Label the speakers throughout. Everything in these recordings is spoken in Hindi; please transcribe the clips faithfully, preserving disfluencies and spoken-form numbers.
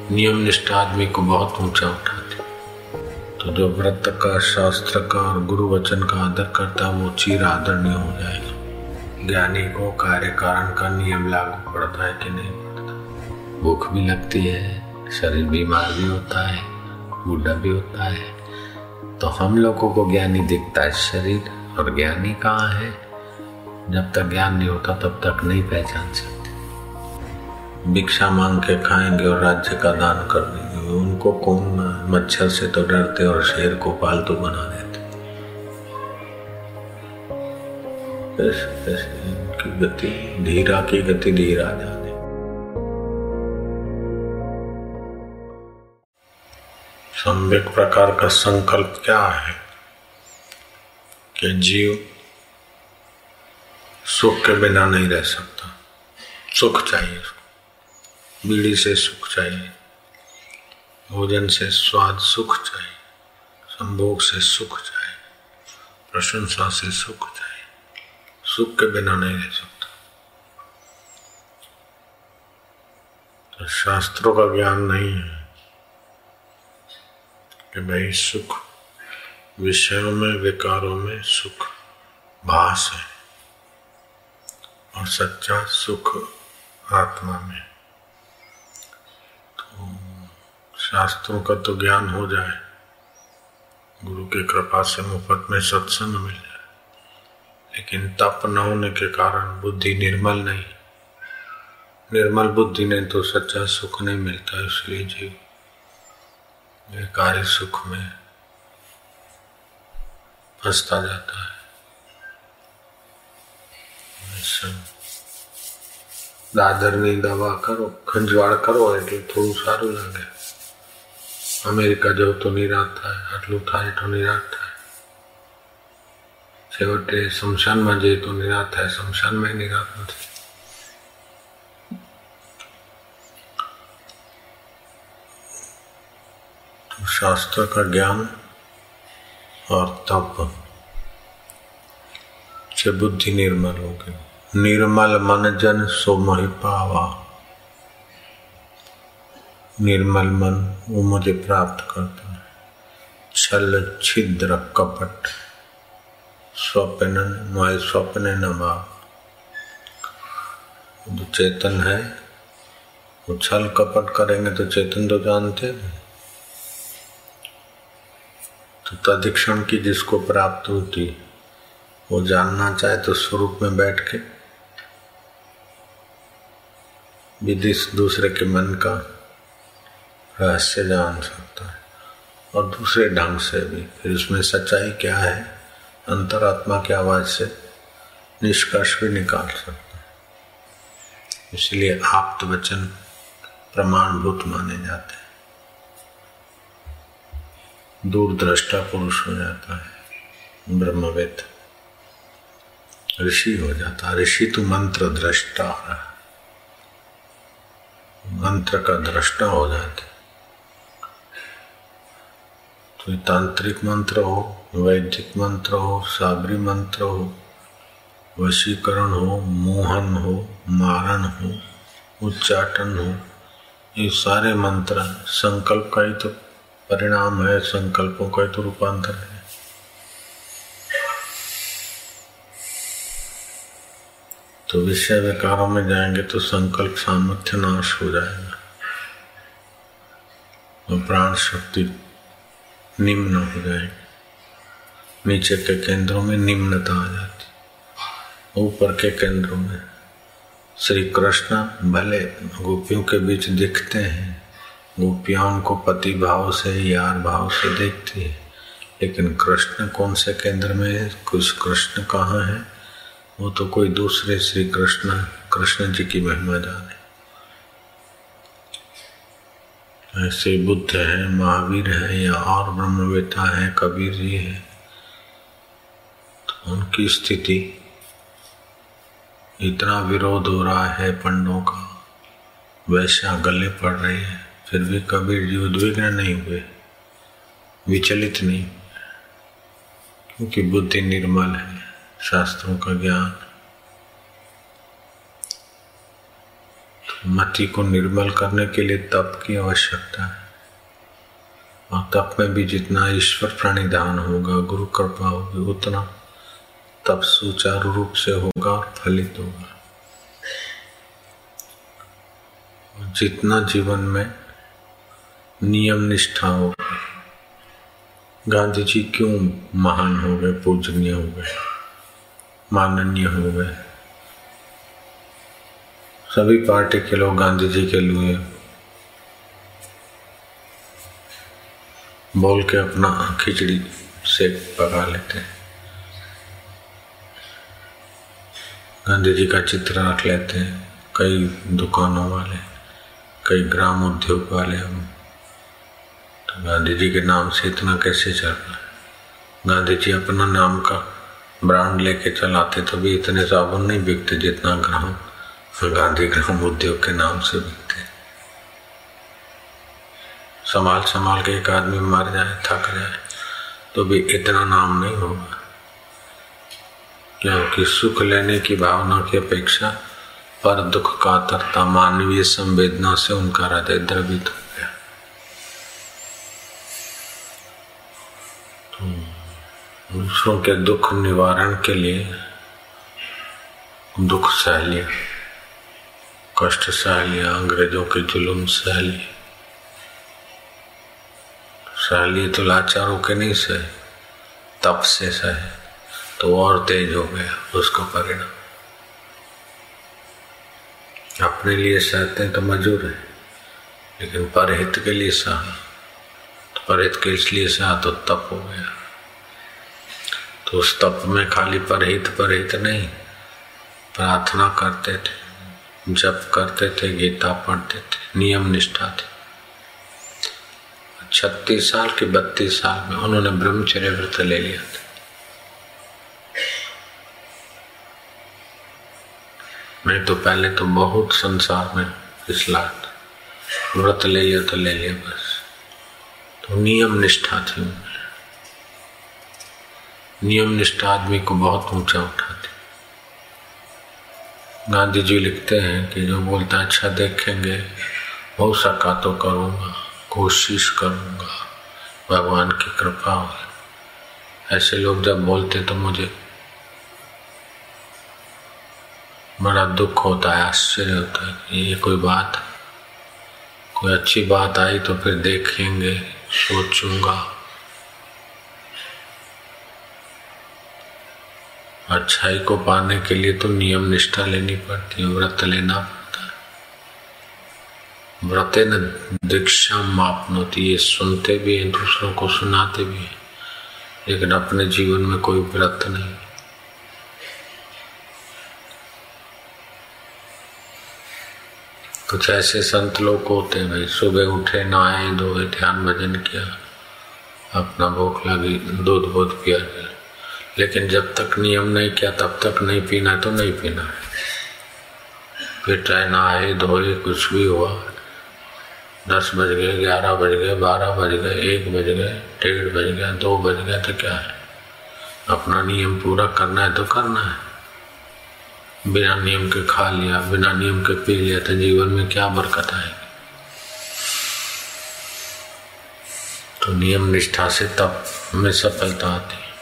Speaker 1: नियम निष्ठा आदमी को बहुत ऊंचा उठाती। तो जो व्रत का, शास्त्र का और गुरु वचन का आदर करता है वो चिर आदरणीय हो जाएगा। ज्ञानी को कार्य कारण का नियम लागू पड़ता है कि नहीं पड़ता। भूख भी लगती है, शरीर बीमार भी होता है, बूढ़ा भी होता है। तो हम लोगों को ज्ञानी दिखता है शरीर, और ज्ञानी कहाँ है? जब तक ज्ञान नहीं होता तब तक नहीं पहचान सकते। भिक्षा मांग के खाएंगे और राज्य का दान कर देंगे, उनको कौन? मच्छर से तो डरते और शेर को पालतू बना देते। ऐसे ऐसे इनकी गति, धीरा की गति धीरा जाने। सम्यक प्रकार का संकल्प क्या है कि जीव सुख के बिना नहीं रह सकता। सुख चाहिए उसको, बीड़ी से सुख चाहिए, भोजन से स्वाद सुख चाहिए, संभोग से सुख चाहिए, प्रशंसा से सुख चाहिए। सुख के बिना नहीं रह सकता। तो शास्त्रों का ज्ञान नहीं है कि भाई सुख विषयों में, विकारों में सुख भास है और सच्चा सुख आत्मा में। शास्त्रों का तो ज्ञान हो जाए, गुरु की कृपा से मुफ्त में सत्संग मिल जाए, लेकिन तप न होने के कारण बुद्धि निर्मल नहीं। निर्मल बुद्धि ने तो सच्चा सुख नहीं मिलता। इसलिए जीव विकारी सुख में फंसता जाता है। દાદરની દવા કરો, ખંજવાળ કરો એટલે થોડું સારું લાગે। અમેરિકા જવું તો નિરાશ થાય, આટલું થાય તો નિરાશ થાય। છેવટે શમશાનમાં જઈએ તો નિરાશ થાય, શમશાનમાં નિરાશ નથી। तो शास्त्र का ज्ञान और तप से बुद्धि निर्मल हो गई। निर्मल मन जन सो मोहि पावा। निर्मल मन वो मुझे प्राप्त करता है। छल छिद्र कपट स्वप्न मोहि स्वप्न न भाव। जो चेतन है वो छल कपट करेंगे तो चेतन तो जानते हैं। तो तदिक्षण की जिसको प्राप्त होती वो जानना चाहे तो स्वरूप में बैठ के विधि दूसरे के मन का रहस्य जान सकता है, और दूसरे ढंग से भी फिर उसमें सच्चाई क्या है अंतरात्मा की आवाज से निष्कर्ष भी निकाल सकता है। इसलिए आप्त वचन प्रमाणभूत माने जाते हैं। दूरदृष्टा पुरुष हो जाता है, ब्रह्मवेद ऋषि हो जाता। ऋषि तो मंत्र दृष्टा है, मंत्र का दृष्टा हो जाते। तो तांत्रिक मंत्र हो, वैदिक मंत्र हो, साबरी मंत्र हो, वशीकरण हो, मोहन हो, मारण हो, उच्चाटन हो, ये सारे मंत्र संकल्प का ही तो परिणाम है, संकल्पों का ही तो रूपांतर है। तो विषय विकारों में जाएंगे तो संकल्प सामर्थ्य नाश हो जाएगा और प्राण शक्ति निम्न हो जाएगी। नीचे के केंद्रों में निम्नता आ जाती, ऊपर के केंद्रों में श्री कृष्ण भले गोपियों के बीच दिखते हैं। गोपियां उनको पति भाव से, यार भाव से देखती है, लेकिन कृष्ण कौन से केंद्र में है, कुछ कृष्ण कहाँ है, वो तो कोई दूसरे श्री कृष्ण कृष्ण जी की महिमा जाने। ऐसे बुद्ध है, महावीर है, या और ब्रह्मवेता है, कबीर जी है, तो उनकी स्थिति इतना विरोध हो रहा है पंडों का, वैश्या गले पड़ रही है, फिर भी कबीर जी उद्विग्न नहीं हुए, विचलित नहीं, क्योंकि बुद्धि निर्मल है, शास्त्रों का ज्ञान। मति को निर्मल करने के लिए तप की आवश्यकता है, और तप में भी जितना ईश्वर प्रणिधान होगा, गुरु कृपा होगी, उतना तप सुचारू रूप से होगा और फलित होगा। जितना जीवन में नियम निष्ठा होगी। गांधी जी क्यों महान हो गए, पूजनीय हो गए, माननीय हो गए? सभी पार्टी के लोग गांधी जी के लिए बोल के अपना खिचड़ी से पका लेते हैं। गांधी जी का चित्र रख लेते हैं कई दुकानों वाले, कई ग्राम उद्योग वाले। हम तो गांधी जी के नाम से इतना कैसे चल रहा है? गांधी जी अपना नाम का ब्रांड लेके चलाते तो भी इतने साबुन नहीं बिकते जितना ग्राम गांधी ग्राम उद्योग के नाम से बिकते। संभाल संभाल के एक आदमी मर जाए, थक जाए, तो भी इतना नाम नहीं होगा, क्योंकि सुख लेने की भावना की अपेक्षा पर दुख का तरता मानवीय संवेदना से उनका हृदय द्रवित हो गया। तो दूसरों के दुख निवारण के लिए दुख सह लिया, कष्ट सह लिया, अंग्रेजों के जुल्म सह लिए। सह लिए तो लाचार होके नहीं सहे, तप से सहे, तो और तेज हो गया उसका परिणाम। अपने लिए सहते तो मजूर है, लेकिन परहित के लिए सहा, तो परहित के इसलिए सहा तो तप हो गया। तो उस तप में खाली परहित परहित नहीं, प्रार्थना करते थे, जप करते थे, गीता पढ़ते थे, नियम निष्ठा थे। छत्तीस साल के बत्तीस साल में उन्होंने ब्रह्मचर्य व्रत ले लिया था। नहीं तो पहले तो बहुत संसार में फिसला था, व्रत ले लिया तो ले लिया बस। तो नियम निष्ठा थी उनमें। नियम निष्ठा आदमी को बहुत ऊंचा उठाती। गांधी जी लिखते हैं कि जो बोलता है अच्छा देखेंगे, हो सका तो करूँगा, कोशिश करूँगा, भगवान की कृपा हो। ऐसे लोग जब बोलते तो मुझे बड़ा दुख होता है, आश्चर्य होता है कि ये कोई बात है। कोई अच्छी बात आई तो फिर देखेंगे, सोचूंगा। अच्छाई को पाने के लिए तो नियम निष्ठा लेनी पड़ती है, व्रत लेना पड़ता है। व्रते न दीक्षा मापनोती, ये सुनते भी हैं, दूसरों को सुनाते भी हैं, लेकिन अपने जीवन में कोई व्रत नहीं। कुछ ऐसे संत लोग होते हैं भाई, सुबह उठे, नहाए धोए, ध्यान भजन किया, अपना भूख लगी, दूध बोध पिया, लेकिन जब तक नियम नहीं किया तब तक नहीं पीना तो नहीं पीना है। फिर चाहे नहाए धोए, कुछ भी हुआ, दस बज गए, ग्यारह बज गए, बारह बज गए, एक बज गए, डेढ़ बज गया, दो बज गया, तो क्या है, अपना नियम पूरा करना है तो करना है। बिना नियम के खा लिया, बिना नियम के पी लिया तो जीवन में क्या बरकत आएगी। तो नियम निष्ठा से तप में सफलता आती है।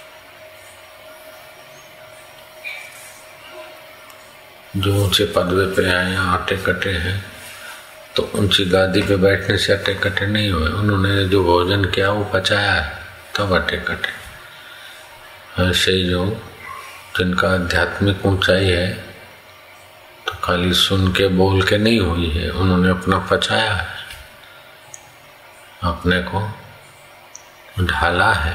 Speaker 1: जो ऊंचे पदवे पे आए हैं, आटे कटे हैं, तो ऊंची गादी पे बैठने से अटे कटे नहीं हुए। उन्होंने जो भोजन किया वो पचाया है, तब अटे कटे। ऐसे ही जो जिनका आध्यात्मिक ऊंचाई है तो खाली सुन के बोल के नहीं हुई है, उन्होंने अपना पचाया है, अपने को ढाला है।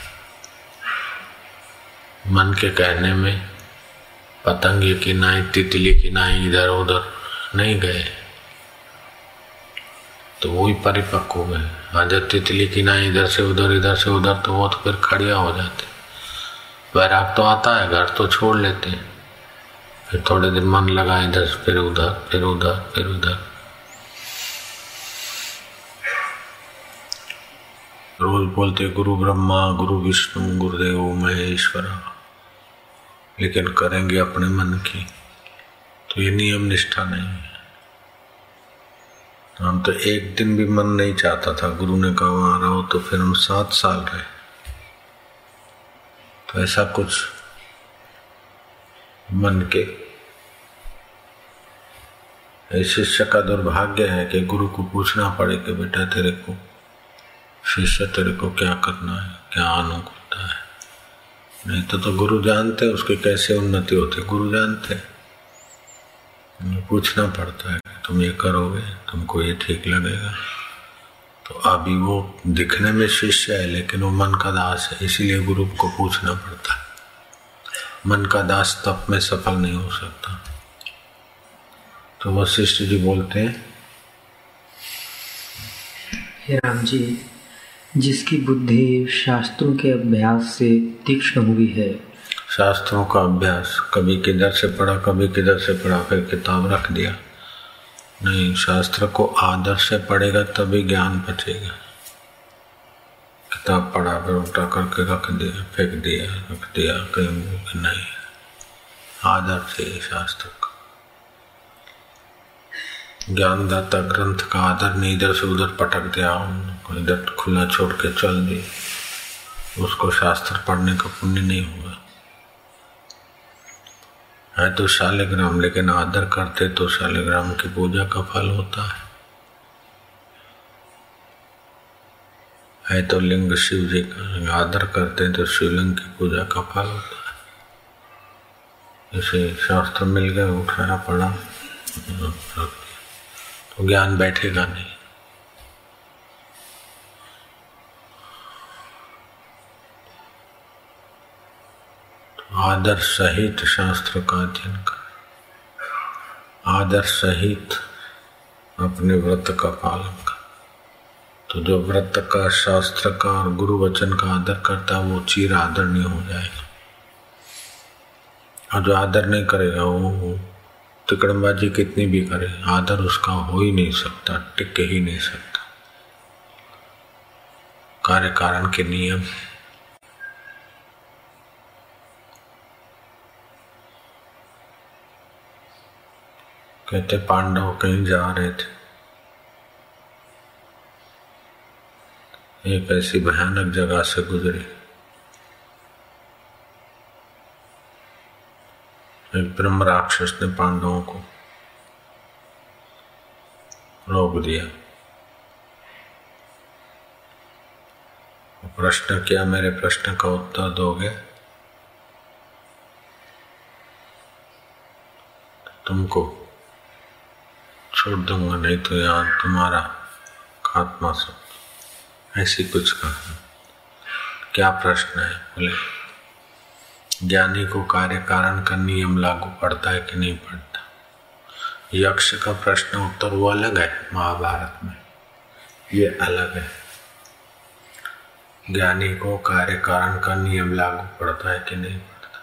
Speaker 1: मन के कहने में पतंग की नाई, तितली की नाई इधर उधर नहीं गए, तो वही परिपक्व हो गए। आज तितली की नाई इधर से उधर, इधर से उधर, तो वो तो फिर खड़िया हो जाते। वैराग तो आता है, घर तो छोड़ लेते हैं, फिर थोड़े दिन मन लगा इधर, फिर उधर, फिर उधर, फिर उधर। रोज बोलते गुरु ब्रह्मा, गुरु विष्णु, गुरुदेव महेश्वरा, लेकिन करेंगे अपने मन की, तो ये नियम निष्ठा नहीं है। हम तो एक दिन भी मन नहीं चाहता था, गुरु ने कहा वहां रहो, तो फिर हम सात साल रहे। तो ऐसा कुछ मन के शिष्य का दुर्भाग्य है कि गुरु को पूछना पड़े कि बेटा तेरे को, शिष्य तेरे को क्या करना है, क्या अनुकूलता है। नहीं तो तो गुरु जानते उसके कैसे उन्नति होती, गुरु जानते। पूछना पड़ता है कि तुम ये करोगे, तुमको ये ठीक लगेगा। तो अभी वो दिखने में शिष्य है लेकिन वो मन का दास है, इसीलिए गुरु को पूछना पड़ता है। मन का दास तप में सफल नहीं हो सकता। तो वशिष्ठ जी बोलते हैं,
Speaker 2: हे राम जी, जिसकी बुद्धि शास्त्रों के अभ्यास से तीक्ष्ण हुई है।
Speaker 1: शास्त्रों का अभ्यास, कभी किधर से पढ़ा कभी किधर से पढ़ा, फिर किताब रख दिया। नहीं, शास्त्र को आदर से पढ़ेगा तभी ज्ञान बचेगा। किताब पढ़ा फिर उल्टा करके रख दिया, फेंक दिया, रख दिया, कहीं नहीं। आदर से शास्त्र का ज्ञानदाता ग्रंथ का आदर नहीं, इधर से उधर पटक दिया, इधर खुला छोड़ के चल दी, उसको शास्त्र पढ़ने का पुण्य नहीं हुआ। है तो शालिग्राम, लेकिन आदर करते तो शालिग्राम की पूजा का फल होता है। है तो लिंग शिव जी का, आदर करते तो शिवलिंग की पूजा का फल होता है। इसे शास्त्र मिल गया, उठाया पढ़ा तो ज्ञान बैठेगा नहीं। आदर सहित शास्त्र का अध्ययन कर, आदर सहित अपने व्रत का पालन कर। तो जो व्रत का, शास्त्र का और गुरु वचन का आदर करता है वो चिर आदरणीय हो जाएगा। और जो आदर नहीं करेगा वो तिकड़मबाजी कितनी भी करे, आदर उसका हो ही नहीं सकता, टिक ही नहीं सकता। कार्य कारण के नियम। कहते पांडव कहीं जा रहे थे, एक ऐसी भयानक जगह से गुजरे। एक ब्रह्म राक्षस ने पांडवों को रोक दिया। प्रश्न किया, मेरे प्रश्न का उत्तर दोगे तुमको छोड़ दूंगा, नहीं तो यहाँ तुम्हारा खात्मा सब। ऐसी कुछ कहा। क्या प्रश्न है? बोले ज्ञानी को कार्य कारण का नियम लागू पड़ता है कि नहीं पड़ता। यक्ष का प्रश्न उत्तर वो अलग है महाभारत में, ये अलग है। ज्ञानी को कार्य कारण का नियम लागू पड़ता है कि नहीं पड़ता।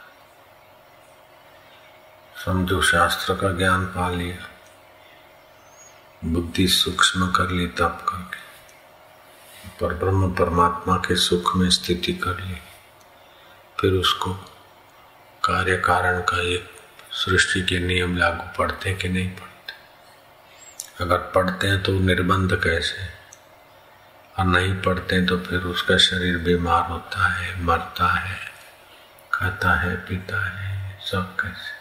Speaker 1: समझो शास्त्र का ज्ञान पा लिया, बुद्धि सूक्ष्म कर ली तप करके, पर ब्रह्म परमात्मा के सुख में स्थिति कर ली, फिर उसको कार्य कारण का एक सृष्टि के नियम लागू पड़ते हैं कि नहीं पड़ते। अगर पढ़ते हैं तो निर्बंध कैसे, और नहीं पढ़ते हैं तो फिर उसका शरीर बीमार होता है, मरता है, खाता है, पीता है, सब कैसे।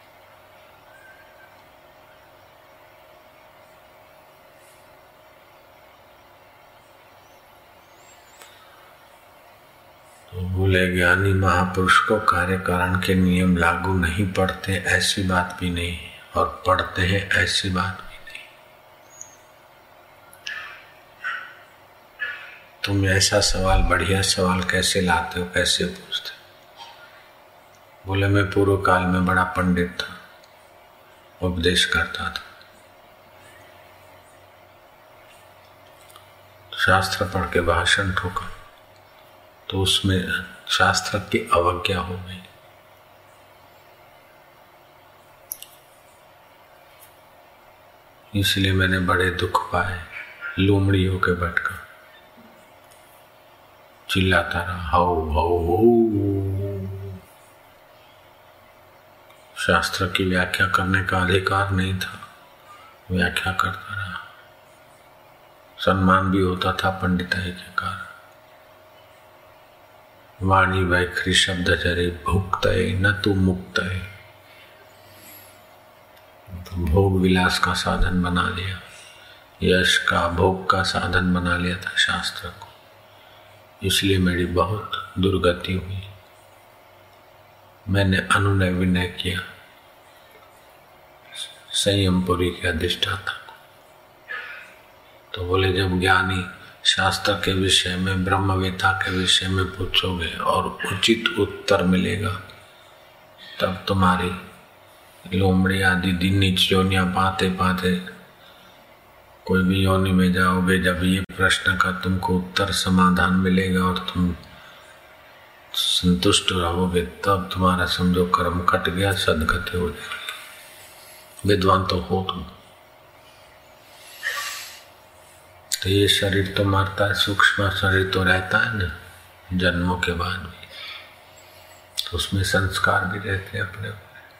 Speaker 1: बोले ज्ञानी महापुरुष को कार्य कारण के नियम लागू नहीं पड़ते, ऐसी बात भी नहीं, और पढ़ते हैं ऐसी बात भी नहीं। तुम ऐसा सवाल, बढ़िया सवाल कैसे लाते हो, कैसे पूछते? बोले मैं पूर्व काल में बड़ा पंडित था, उपदेश करता था, शास्त्र पढ़ के भाषण ठोका, तो उसमें शास्त्र की अवज्ञा हो गई। इसलिए मैंने बड़े दुख पाए, लोमड़ी होके बैठकर चिल्लाता रहा, हाउ हाउ हाउ। शास्त्र की व्याख्या करने का अधिकार नहीं था, व्याख्या करता रहा। सम्मान भी होता था पंडिताई के कारण। वाणी वैखरी शब्द चरे भुक्तये न तू मुक्तये, तो भोग विलास का साधन बना लिया, यश का भोग का साधन बना लिया था शास्त्र को। इसलिए मेरी बहुत दुर्गति हुई। मैंने अनुनय विनय किया संयमपुरी के अधिष्ठाता को, तो बोले जब ज्ञानी शास्त्र के विषय में ब्रह्मवेता के विषय में पूछोगे और उचित उत्तर मिलेगा तब तुम्हारी लोमड़ी आदि दिन नीच योनियां पाते पाते कोई भी योनि में जाओगे, जब ये प्रश्न का तुमको उत्तर समाधान मिलेगा और तुम संतुष्ट रहोगे तब तुम्हारा समझो कर्म कट गया, सदगति हो जाएगी। विद्वान तो हो तुम। तो ये शरीर तो मरता है, सूक्ष्म शरीर तो रहता है ना जन्मों के बाद भी, तो उसमें संस्कार भी रहते हैं अपने।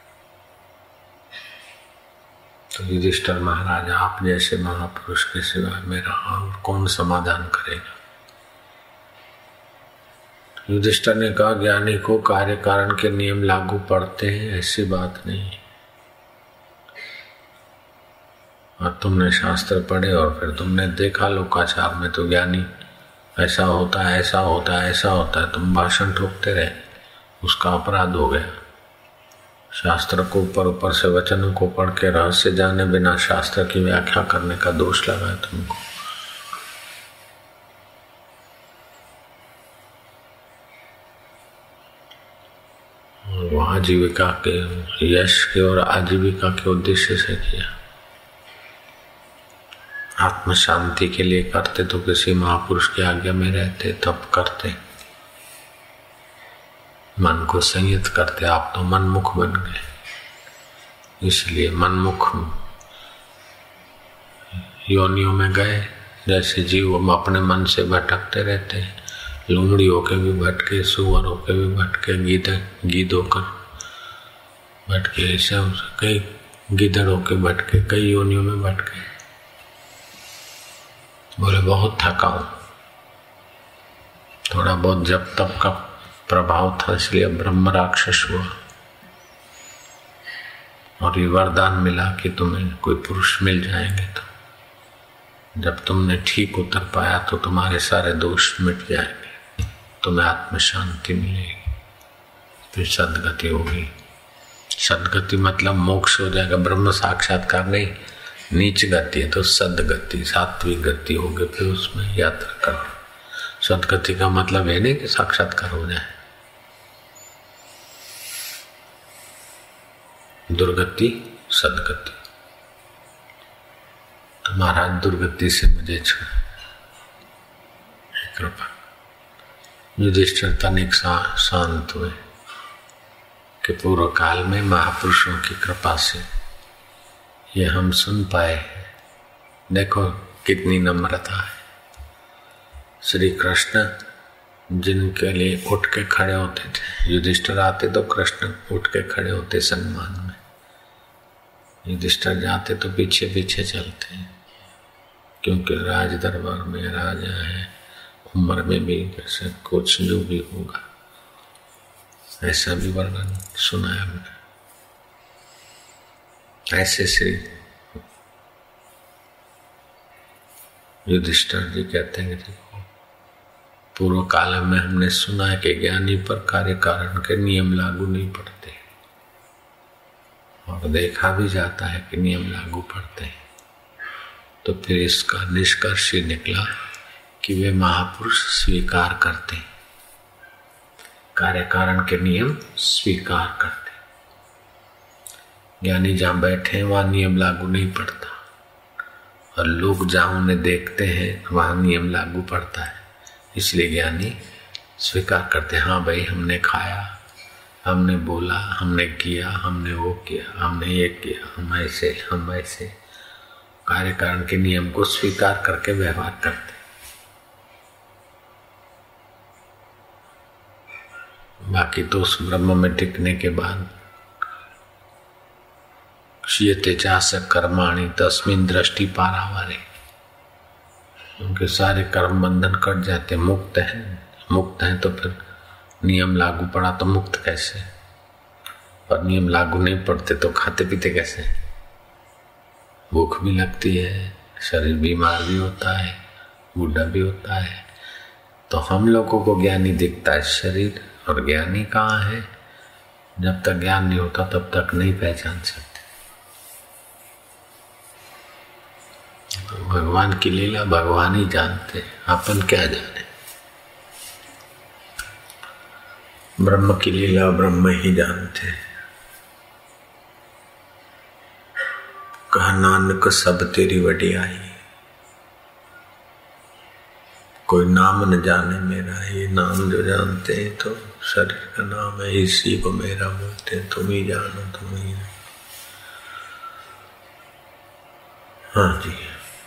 Speaker 1: तो युधिष्ठिर महाराज आप जैसे महापुरुष के सिवा मेरा और कौन समाधान करेगा। युधिष्ठिर ने कहा ज्ञानी को कार्य कारण के नियम लागू पड़ते हैं, ऐसी बात नहीं। और तुमने शास्त्र पढ़े और फिर तुमने देखा लोकाचार में तो ज्ञानी ऐसा होता है, ऐसा होता है, ऐसा होता है, तुम भाषण ठोकते रहे, उसका अपराध हो गया। शास्त्र को ऊपर ऊपर से वचनों को पढ़ के रहस्य जाने बिना शास्त्र की व्याख्या करने का दोष लगा है तुमको। और आजीविका के यश के और आजीविका के उद्देश्य से किया। आत्म शांति के लिए करते तो किसी महापुरुष की आज्ञा में रहते तब करते, मन को संयत करते। आप तो मनमुख बन गए, इसलिए मनमुख योनियों में गए। जैसे जीव अपने मन से भटकते रहते हैं, लूमड़ी होके भी भटके, सुअर होके भी भटके, गीदड़ गीद होकर भटके, ऐसे कई गीदड़ होके भटके, कई योनियों में भटके। बोले बहुत थका हूं, थोड़ा बहुत जब तब का प्रभाव था इसलिए ब्रह्म राक्षस हुआ। और ये वरदान मिला कि तुम्हें कोई पुरुष मिल जाएंगे, तो जब तुमने ठीक उतर पाया तो तुम्हारे सारे दोष मिट जाएंगे, तुम्हें आत्म शांति मिलेगी, फिर सदगति होगी। सदगति मतलब मोक्ष हो जाएगा, ब्रह्म साक्षात्कार नहीं, नीच गति है तो सदगति सात्विक गति होगी, फिर उसमें यात्रा करना। सदगति का मतलब है नहीं कि साक्षात्कार हो जाए। दुर्गति सदगति। तो महाराज दुर्गति से मुझे कृपा। युधिष्ठिर तनिक शांत हुए कि पूर्व काल में महापुरुषों की कृपा से ये हम सुन पाए। देखो कितनी नम्रता है। श्री कृष्ण जिनके लिए उठ के खड़े होते थे, युधिष्ठिर आते तो कृष्ण उठ के खड़े होते सम्मान में, युधिष्ठिर जाते तो पीछे पीछे चलते हैं, क्योंकि राज दरबार में राजा है, उम्र में भी कैसे कुछ जो भी होगा ऐसा भी वर्णन सुनाया हमने। ऐसे श्री युधिष्ठिर जी कहते हैं कि पूर्व काल में हमने सुना है कि ज्ञानी पर कार्य कारण के नियम लागू नहीं पड़ते, और देखा भी जाता है कि नियम लागू पड़ते हैं। तो फिर इसका निष्कर्ष ये निकला कि वे महापुरुष स्वीकार करते, कार्य कारण के नियम स्वीकार करते। ज्ञानी जहाँ बैठे हैं वहाँ नियम लागू नहीं पड़ता, और लोग जहाँ उन्हें देखते हैं वहाँ नियम लागू पड़ता है। इसलिए ज्ञानी स्वीकार करते, हाँ भाई हमने खाया, हमने बोला, हमने किया, हमने वो किया, हमने ये किया, हम ऐसे हम ऐसे कार्य कारण के नियम को स्वीकार करके व्यवहार करते। बाकी तो उस ब्रह्म में टिकने के बाद क्षीयते चास कर्माणि तस्मिन् दृष्टि पारावारे, उनके सारे कर्म बंधन कट जाते, मुक्त हैं। मुक्त हैं तो फिर नियम लागू पड़ा तो मुक्त कैसे? और नियम लागू नहीं पड़ते तो खाते पीते कैसे? भूख भी लगती है, शरीर बीमार भी होता है, बूढ़ा भी होता है। तो हम लोगों को ज्ञानी दिखता है शरीर, और ज्ञानी कहाँ है? जब तक ज्ञान नहीं होता तब तक नहीं पहचान सकते। तो भगवान की लीला भगवान ही जानते, अपन क्या जाने। ब्रह्म की लीला ब्रह्म ही जानते। कहा नानक सब तेरी वडियाई, कोई नाम न जाने मेरा। ये नाम जो जानते हैं तो शरीर का नाम है, इसी को मेरा बोलते हैं। तुम ही जानो, तुम ही। हाँ जी।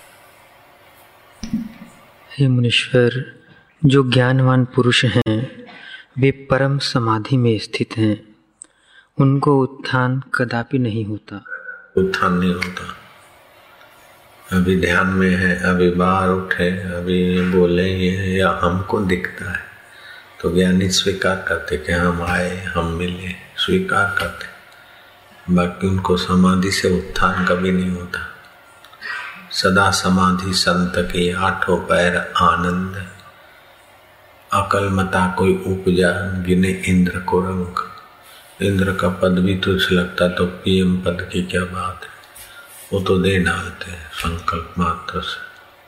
Speaker 2: हे मुनीश्वर, जो ज्ञानवान पुरुष हैं वे परम समाधि में स्थित हैं, उनको उत्थान कदापि नहीं होता।
Speaker 1: उत्थान नहीं होता। अभी ध्यान में है, अभी बाहर उठे, अभी बोले ये या हमको दिखता है तो ज्ञानी स्वीकार करते कि हम आए, हम मिले, स्वीकार करते। बाकी उनको समाधि से उत्थान कभी नहीं होता। सदा समाधि संत के आठों पैर आनंद, अकल मता कोई उपजा गिने इंद्र को रंग। इंद्र का पद भी तुझ लगता तो पीएम पद की क्या बात है, वो तो दे डालते हैं संकल्प मात्र से।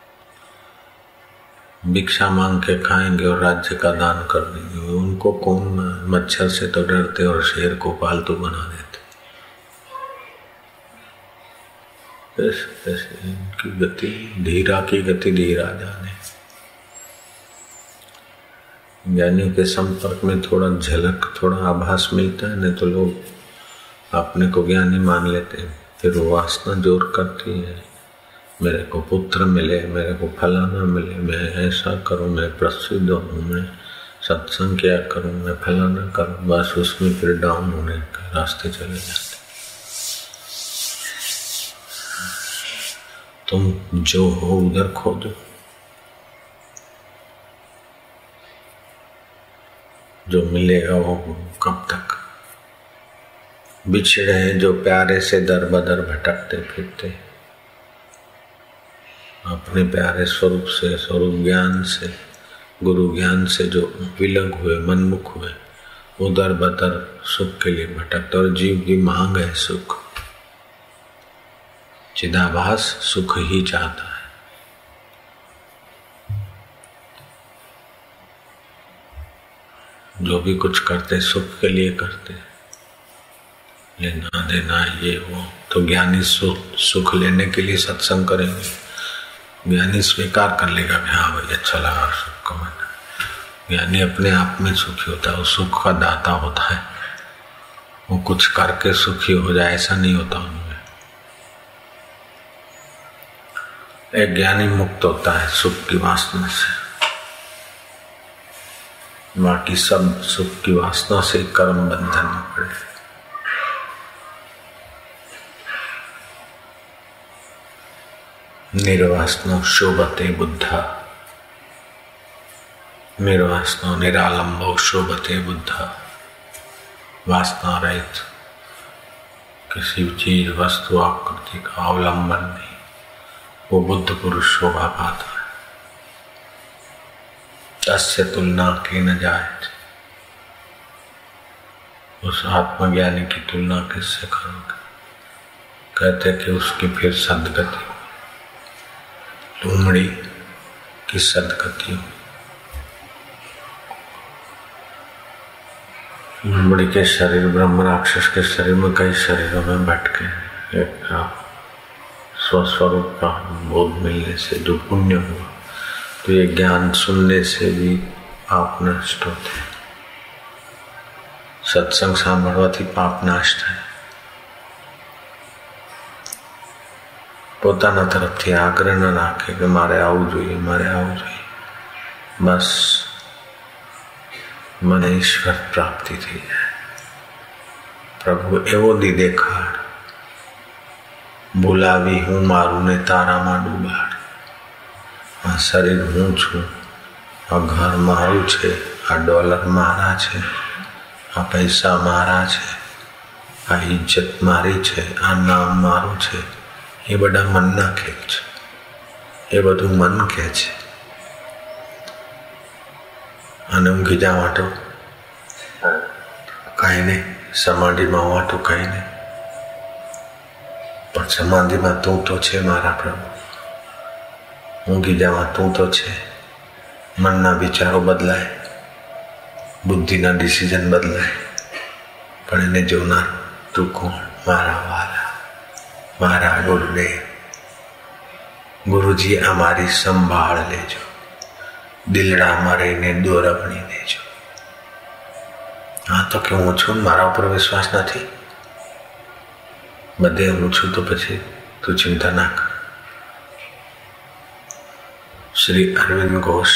Speaker 1: भिक्षा मांग के खाएंगे और राज्य का दान कर देंगे। उनको कौन, मच्छर से तो डरते और शेर को पालतू बना देते। ऐसे ऐसे इनकी गति, धीरा की गति धीरा जाने। ज्ञानियों के संपर्क में थोड़ा झलक, थोड़ा आभास मिलता है, नहीं तो लोग अपने को ज्ञानी मान लेते हैं। फिर वासना जोर करती है, मेरे को पुत्र मिले, मेरे को फलाना मिले, मैं ऐसा करूं, मैं प्रसिद्ध हूँ, मैं सत्संग क्या करूं, मैं फलाना करूं। बस उसमें फिर डाउन होने के रास्ते चले जाते। तुम जो हो उधर खोजो, जो मिलेगा वो कब तक। बिछड़े हैं जो प्यारे से दर बदर भटकते फिरते, अपने प्यारे स्वरूप से, स्वरूप ज्ञान से, गुरु ज्ञान से जो विलग हुए, मनमुख हुए, वो दर बदर सुख के लिए भटकते। और जीव की मांग है सुख, चिदाभास सुख ही चाहता है। जो भी कुछ करते सुख के लिए करते, लेना देना ये वो। तो ज्ञानी सुख सुख लेने के लिए सत्संग करेंगे, ज्ञानी स्वीकार कर लेगा कि हाँ भाई अच्छा लगा सुख को मैंने। ज्ञानी अपने आप में सुखी होता है, वो सुख का दाता होता है। वो कुछ करके सुखी हो जाए ऐसा नहीं होता उनमें। एक ज्ञानी मुक्त होता है सुख की वासना से, बाकी सब सुख की वासना से कर्म बंधन में पड़े। निर्वासनो शोभते बुद्धा, निर्वासनो निरालंबो शोभते बुद्धा। वासना रहित किसी चीज वस्तु आकृति का अवलंबन नहीं, वो बुद्ध पुरुष शोभा पाता है। तस्य तुलना की न जाए, उस आत्मज्ञानी की तुलना किससे करोगे? कहते कि उसकी फिर सदगति, तुमड़ी की सदगति हो। तुमड़ी के शरीर ब्रह्म राक्षस के शरीर में कई शरीरों में भटके, एक स्वस्वरूप का बोध मिलने से जो पुण्य हुआ, तो ये ज्ञान सुनने से भी पाप नष्ट होते हैं। सत्संग सांभळवाथी पाप नाश થાય। પોતાના તરફથી આગ્રહ ન રાખે કે મારે આવવું જોઈએ, મારે આવવું જોઈએ, બસ મને ઈશ્વર પ્રાપ્તિ થઈ જાય। પ્રભુ એવો દી દેખાડ, બોલાવી હું મારું ને તારામાં ડૂબાડ। શરીર હું છું, આ ઘર મારું છે, આ ડોલર મારા છે, આ પૈસા મારા છે, આ ઇજ્જત મારી છે, આ નામ મારું છે, એ બધા મનના ખેલ છે. એ બધું મન કહે છે. અને ઊંઘી જવા તો કાંઈ નહીં, સમાધિમાં હોવા તો કંઈ નહીં, પણ સમાધિમાં તું તો છે મારા પ્રભુ. ઊંઘી જવા તું તો છે. મનના વિચારો બદલાય, બુદ્ધિના ડિસિઝન બદલાય, પણ એને જોનાર તું કોણ? મારા વાલા, મારા ગુરુદેવ. ગુરુજી અમારી સંભાળ લેજો, દિલડામાં રહીને દોરવણી દેજો. હા તો કે હું છું, મારા ઉપર વિશ્વાસ નથી, બધે હું છું, તો પછી તું ચિંતા ના કર. श्री अरविंद घोष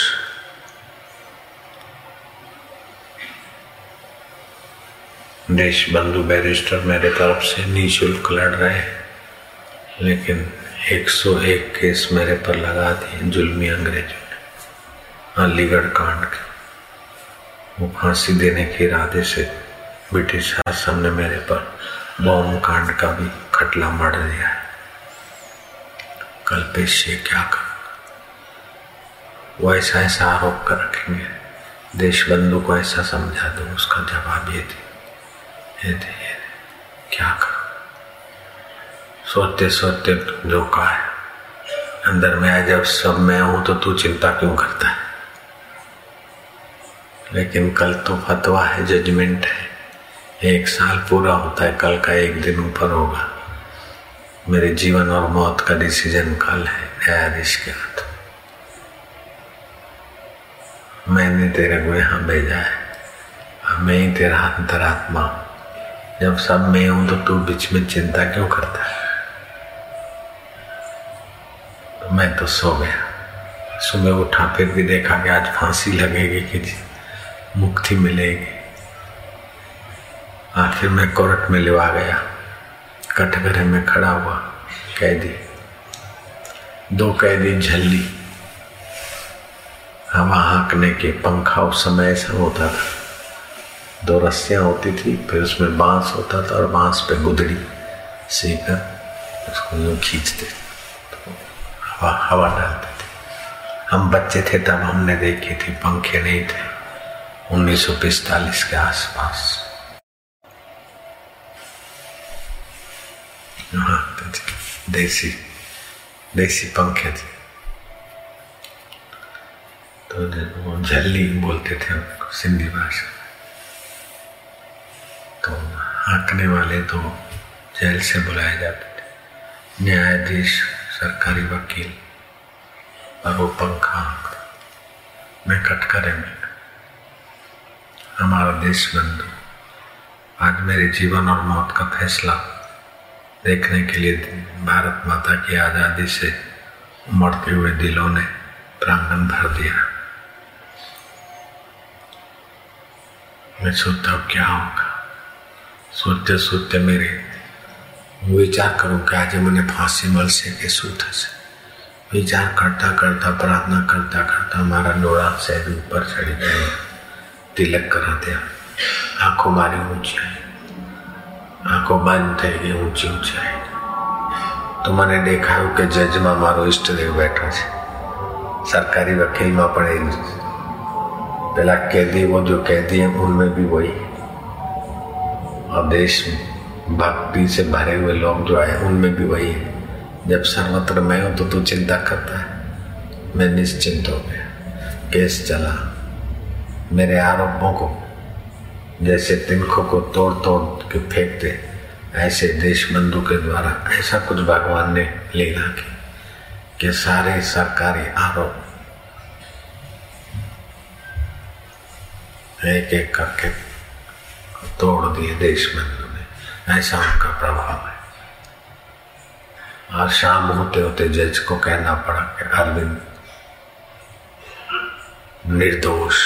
Speaker 1: देश बंधु बैरिस्टर मेरे तरफ से निःशुल्क लड़ रहे, लेकिन एक सौ एक केस मेरे पर लगा दिए जुल्मी अंग्रेजों ने, अलीगढ़ कांड के. वो फांसी देने के इरादे से ब्रिटिश शासन ने मेरे पर बॉम्ब कांड का भी खटला मढ़ दिया है. कल्पेश ये क्या कर, वो ऐसा ऐसा आरोप कर रखेंगे, देश बंधु को ऐसा समझा दो, उसका जवाब ये दे, ये दे, ये दे. क्या करो? सोचते सोचते जो कहा है अंदर में आया, जब सब मैं हूं तो तू चिंता क्यों करता है? लेकिन कल तो फतवा है, जजमेंट है, एक साल पूरा होता है, कल का एक दिन ऊपर होगा. मेरे जीवन और मौत का डिसीजन कल है, न्यायाधीश के हाथ. मैंने तेरे को यहाँ भेजा है, मैं ही तेरा अंतरात्मा. जब सब मैं हूं तो तू बीच में चिंता क्यों करता है? तो मैं तो सो गया. सुबह उठा, फिर भी देखा कि आज फांसी लगेगी कि मुक्ति मिलेगी. आखिर मैं कोर्ट में लिवा गया, कटघरे में खड़ा हुआ कैदी. दो कैदी झल्ली, हवा हाँकने के पंखा. उस समय ऐसा होता था, दो रस्सियाँ होती थी, फिर उसमें बांस होता था और बांस पे गुदड़ी सीकर उसको यूँ खींचते, तो हवा हवा डालते थे. हम बच्चे थे तब हमने देखी थी, पंखे नहीं थे. उन्नीस सौ पिस्तालीस के आसपास हाँ देसी देसी पंखे थे. तो वो झल्ली बोलते थे उनको सिंधी भाषा. तो हाँकने वाले तो जेल से बुलाए जाते थे, न्यायाधीश, सरकारी वकील, और वो पंखा हाँकता. मैं कटघरे में. हमारा देश बंधु आज मेरे जीवन और मौत का फैसला देखने के लिए भारत माता की आज़ादी से उमड़ते हुए दिलों ने प्रांगण भर दिया. मैं सोचता हूँ क्या होगा. सोचते सोचते मेरे विचार करूँ कि आज मैंने फांसी मल से के सूत से विचार करता करता, प्रार्थना करता करता हमारा डोरा से ऊपर चढ़ी गया. तिलक करा दिया. आंखों मारी ऊंची आई, आंखों बंद थी गई ऊंची ऊंची आई. तो मैंने देखा कि जज में मारो इष्टदेव बैठा है, सरकारी वकील में पड़े पहला कैदी. वो जो कैदी है उनमें भी वही, और देश भक्ति से भरे हुए लोग जो आए उनमें भी वही है. जब सर्वत्र मैं हूं तो तू चिंता करता है. मैं निश्चिंत हो गया. केस चला. मेरे आरोपों को जैसे तिनकों को तोड़ तोड़ के फेंकते, ऐसे देश बंधु के द्वारा ऐसा कुछ भगवान ने लीला की कि सारे सरकारी आरोप एक एक करके तोड़ दिए देश बंधु ने. ऐसा उनका प्रभाव है. और शाम होते होते जज को कहना पड़ा कि अरविंद निर्दोष.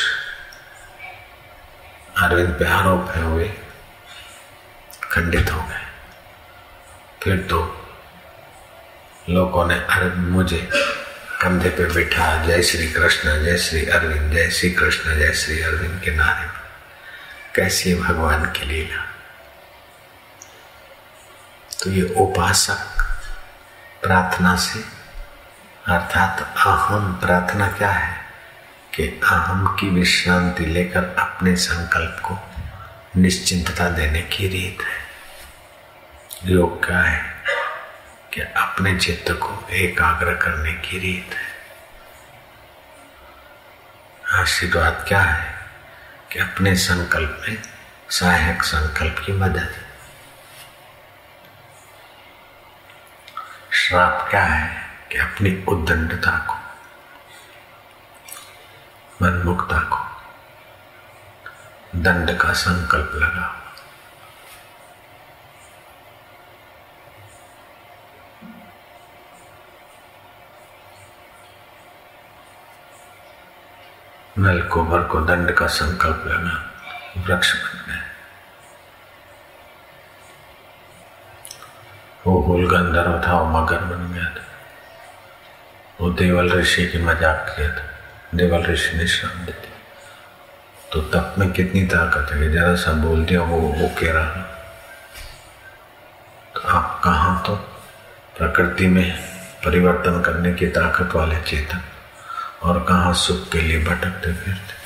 Speaker 1: अरविंद पे आरोप है हुए खंडित हो गए. फिर तो लोगों ने अरविंद मुझे कंधे पे बिठा जय श्री कृष्ण जय श्री अरविंद जय श्री कृष्ण जय श्री अरविंद के नारे में। कैसी भगवान की लीला। तो ये उपासक प्रार्थना से, अर्थात अहम प्रार्थना क्या है कि अहम की विश्रांति लेकर अपने संकल्प को निश्चिंतता देने की रीत है। योग क्या है कि अपने चित्त को एकाग्र करने की रीत है। आशीर्वाद क्या है कि अपने संकल्प में सहायक संकल्प की मदद। श्राप क्या है कि अपनी उद्दंडता को, मनमुक्ता को दंड का संकल्प लगा। नल कुंवर को दंड का संकल्प लगा, वृक्ष बन गए। वो हुल गंधर्व था, वो मगर बन गया था। वो देवल ऋषि की मजाक किया था, देवल ऋषि ने श्राप दे दिया। तो तप में कितनी ताकत है कि जरा सा बोल दिया वो वो कह रहा। तो आप कहाँ तो प्रकृति में परिवर्तन करने की ताकत वाले चेतन, और कहाँ सुख के लिए भटकते फिरते।